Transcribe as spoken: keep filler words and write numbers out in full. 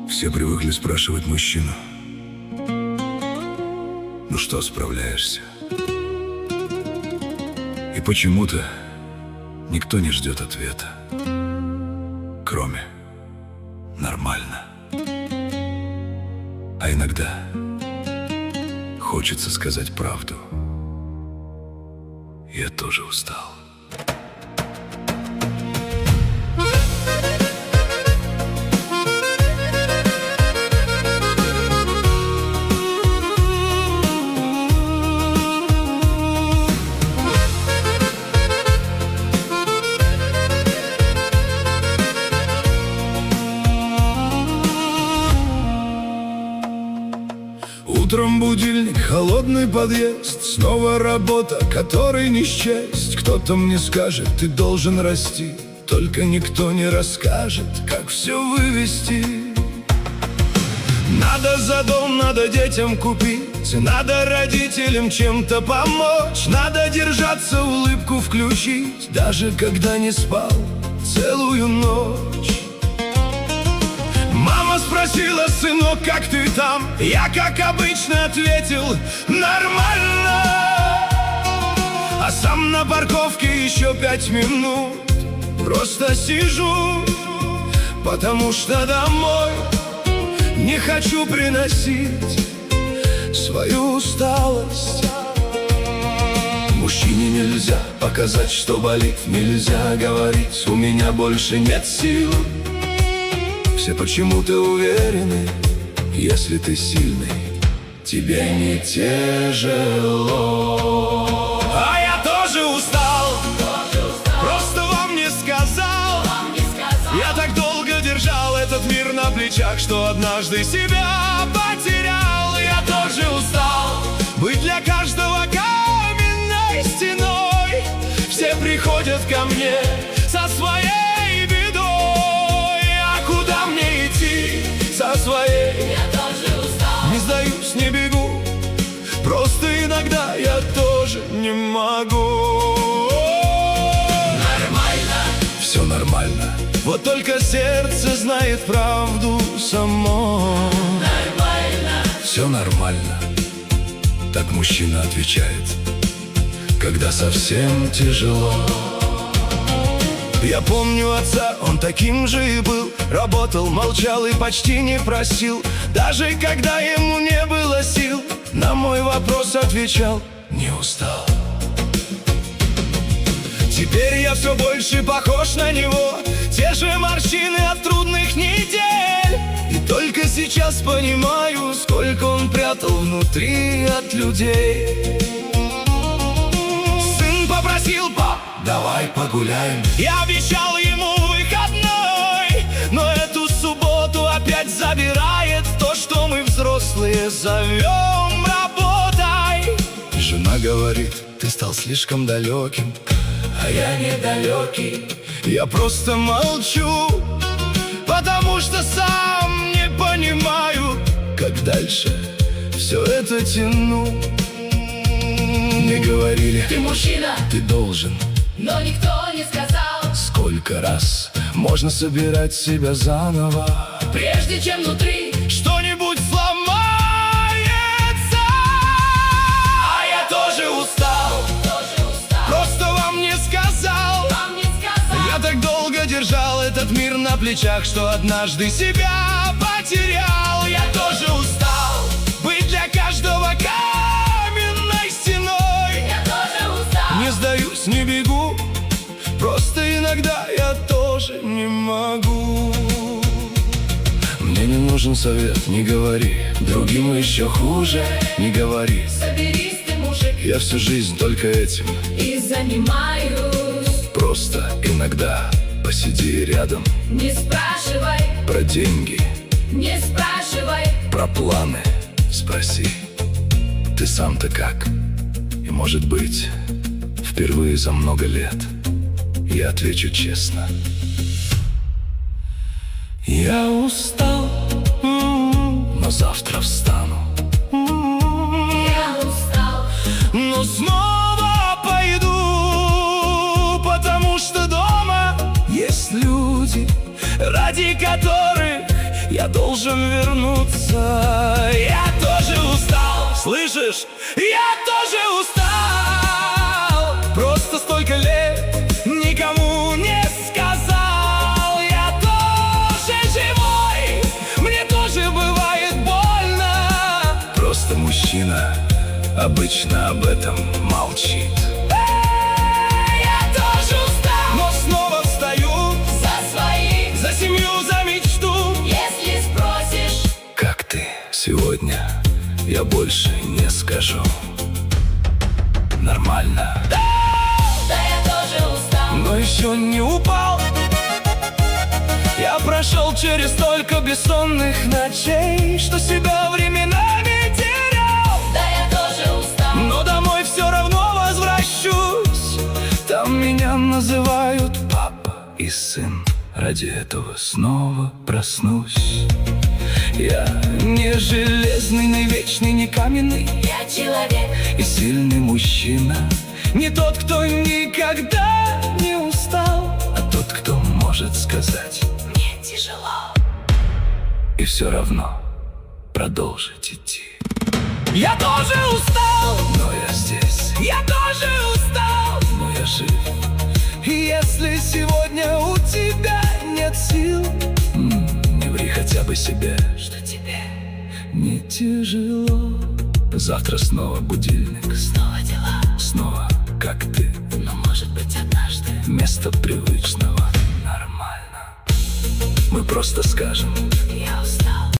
Все привыкли спрашивать мужчину: ну что, справляешься? И почему-то никто не ждет ответа, кроме «нормально». А иногда хочется сказать правду: я тоже устал. Утром будильник, холодный подъезд, снова работа, которой не счесть. Кто-то мне скажет: ты должен расти, только никто не расскажет, как все вывести. Надо за дом, надо детям купить, надо родителям чем-то помочь, надо держаться, улыбку включить, даже когда не спал целую ночь. Мама спросила: сынок, как ты там? Я, как обычно, ответил: нормально. А сам на парковке еще пять минут просто сижу, потому что домой не хочу приносить свою усталость. Мужчине нельзя показать, что болит, нельзя говорить: у меня больше нет сил. Все почему-то уверены, если ты сильный, тебе не тяжело. А я тоже устал, просто вам не сказал. Я так долго держал этот мир на плечах, что однажды себя потерял. Я тоже устал быть для каждого каменной стеной. Все приходят ко мне со своей со своей. Я тоже устал. Не сдаюсь, не бегу, просто иногда я тоже не могу. Нормально. Все нормально. Вот только сердце знает правду само. Нормально. Все нормально. Так мужчина отвечает, когда совсем тяжело. Я помню отца, он таким же и был. Работал, молчал и почти не просил. Даже когда ему не было сил, на мой вопрос отвечал: не устал. Теперь я все больше похож на него. Те же морщины от трудных недель. И только сейчас понимаю, сколько он прятал внутри от людей. Сын попросил: пап, давай погуляем. Я обещал ему выходной, но эту субботу опять забирает то, что мы взрослые зовем работой. Жена говорит: ты стал слишком далеким. А я недалекий. Я просто молчу, потому что сам не понимаю, как дальше все это тяну. Мне говорили: ты мужчина, ты должен. Но никто не сказал, сколько раз можно собирать себя заново, прежде чем внутри что-нибудь сломается. А я тоже устал, тоже устал. Просто вам не сказал. Вам не сказал. Я так долго держал этот мир на плечах, что однажды себя потерял. Я тоже устал быть для каждого каменной стеной. Я тоже устал. Не сдаюсь, не бегу, просто иногда я тоже не могу. Мне не нужен совет, не говори. Другим еще хуже, не говори. Соберись, ты мужик. Я всю жизнь только этим И занимаюсь. Просто иногда посиди рядом. Не спрашивай про деньги, не спрашивай про планы спроси: ты сам-то как? И может быть, впервые за много лет я отвечу честно: я устал, но завтра встану. Я устал, Но снова пойду, потому что дома есть люди, ради которых я я должен вернуться. Я тоже устал, слышишь? Я тоже устал. Просто столько лет никому не сказал. Я тоже живой, мне тоже бывает больно. Просто мужчина обычно об этом молчит. Я тоже устал, но снова встаю За своих, за семью, за мечту. если спросишь, Как ты сегодня, я больше не скажу. Нормально, да я тоже устал. но еще не упал. Я прошел через столько бессонных ночей, что себя временами терял. Да я тоже устал. Но домой все равно возвращусь. Там меня называют папа и сын. Ради этого снова проснусь. Я не железный, не вечный, не каменный, Я человек, и сильный мужчина. Не тот, кто никогда не устал, а тот, кто может сказать мне тяжело. и все равно продолжить идти. Я тоже устал, но я здесь. Я тоже устал, но я жив. И если сегодня у тебя нет сил, м, не ври хотя бы себе, Что тебе не тяжело. Завтра снова будильник, снова дела, снова как ты. но может быть однажды Вместо привычного нормально мы просто скажем: я устал.